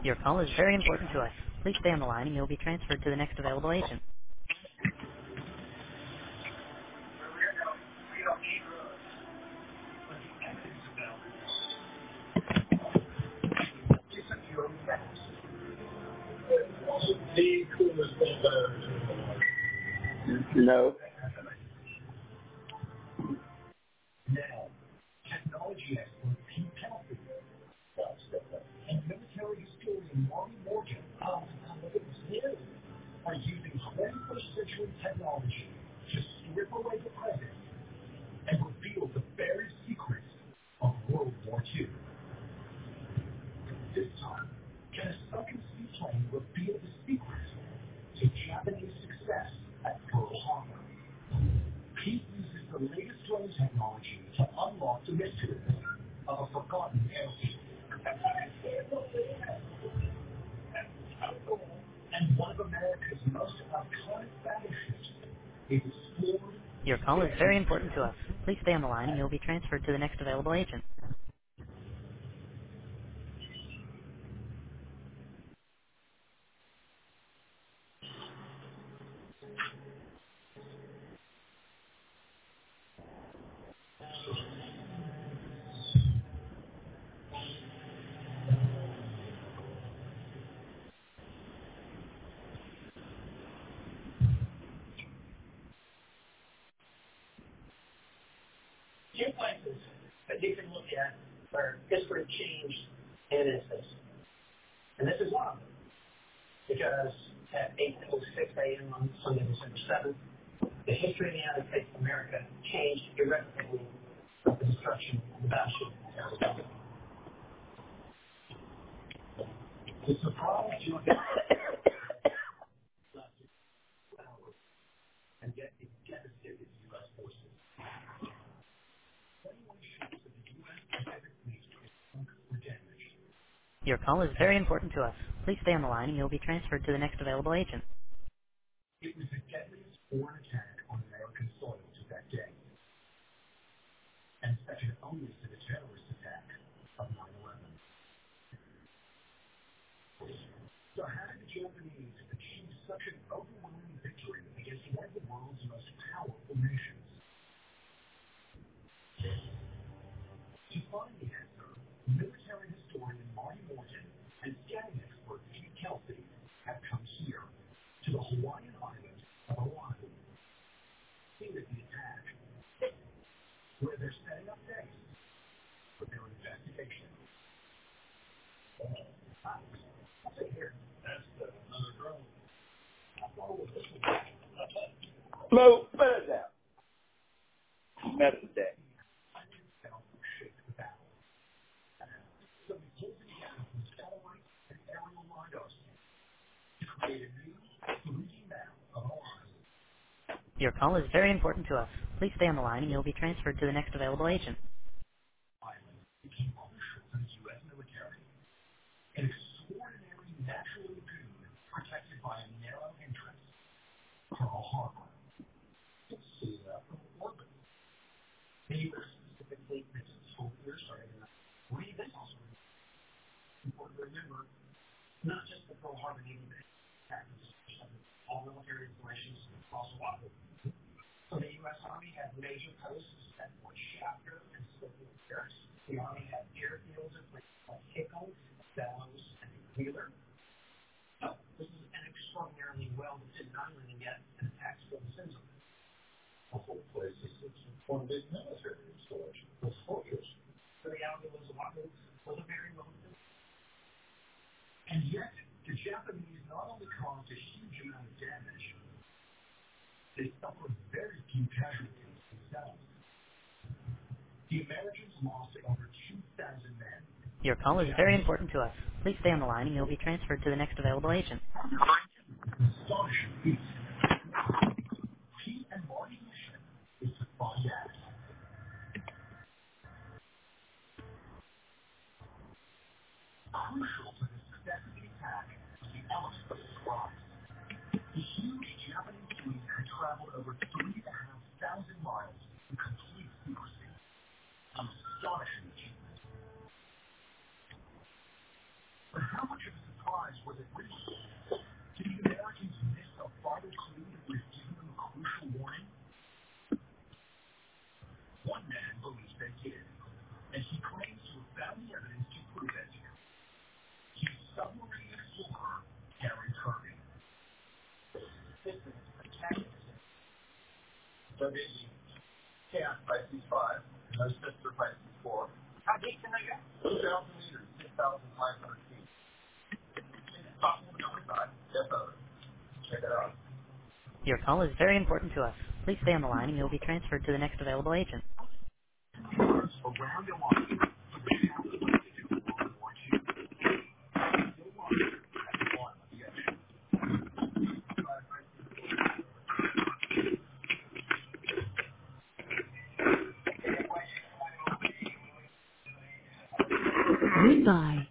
Your call is very important to us. Please stay on the line and you'll be transferred to the next available agent. The coolest thing I've ever seen in my life. No. Now, technology expert Pete Kelsey and military historian Marty Morgan of News are using 21st century technology to strip away the present and reveal the buried secrets of World War II. This time, can a sunken seaplane reveal the secret to Japanese success at Pearl Harbor? Pete uses the latest drone technology to unlock the mystery of a forgotten airfield. And one of America's most iconic battleships is explored. Your call is very important to us. Please stay on the line and you'll be transferred to the next available agent. Two places that you can look at where history changed in an instance. And this is one of them. Because at 8:06 a.m. on Sunday, December 7th, the history of the United States of America changed irrevocably with the destruction of the battleship Saratoga. The surprise you and yet it devastated U.S. forces. 21 ships of the U.S. Pacific Fleet were damaged. Your call is very important to us. Please stay on the line and you'll be transferred to the next available agent. It was the deadliest foreign attack on American soil to that day, and second only to the terrorist attack of 9/11. So how did the Japanese achieve such an overwhelming victory against one of the world's most powerful nations? To find the answer, military historian Marty Morgan and scanning expert Pete Kelsey have come here to the Hawaiian island of Oahu. Scene of the attack, where they're setting up base for their investigation. I'll say here, that's another drone. I thought it was this one. Mo, better that. That's the day. I didn't sound shake the battle. So we pulled together from satellite and aerial radars to create a new 3D map of Hawaii. Your call is very important to us. Please stay on the line and you'll be transferred to the next available agent. Island became crucial to the U.S. military. An extraordinary natural lagoon protected by a narrow entrance, Pearl Harbor. Let's see from orbit. The U.S. Pacific Fleet missions year starting in 1940. This also important to remember, not just the Pearl Harbor Navy base, all military installations across Oahu. So the U.S. Army had major posts at Fort Shafter and Schofield Barracks. The Army had airfields at places like Hickles, Bellows, and Wheeler. So this is an extraordinarily well-designed island, and yet an attack still descends on it. The whole place is one big military installation with soldiers. The reality was Oahu was a very well-built. And yet, the Japanese not only caused a huge amount of damage, they suffered very few casualties themselves. The Americans lost over 2,000 men. Your call is very important to us. Please stay on the line and you'll be transferred to the next available agent. Astonishing feat. Pete and Marty's mission is to find out. Crucial to the success of the attack was the element of surprise. The huge Japanese fleet had traveled over 3,500 miles in complete secrecy. An astonishing achievement. But how much of a prize was at risk. Did the Americans miss a vital clue that was giving them a crucial warning? One man believes they did, and he claims to have found the evidence to prove it. He's submarine explorer Gary Kirby. This is protagonist. WE Camp Pisces 5, and their sister Pisces 4. How deep can they go? 2,000 meters, 6,500 feet. Top 25, yes, check it out. Your call is very important to us. Please stay on the line and you'll be transferred to the next available agent. Around the line, but they have to do World War II. Still longer at the bottom of the ocean. Goodbye.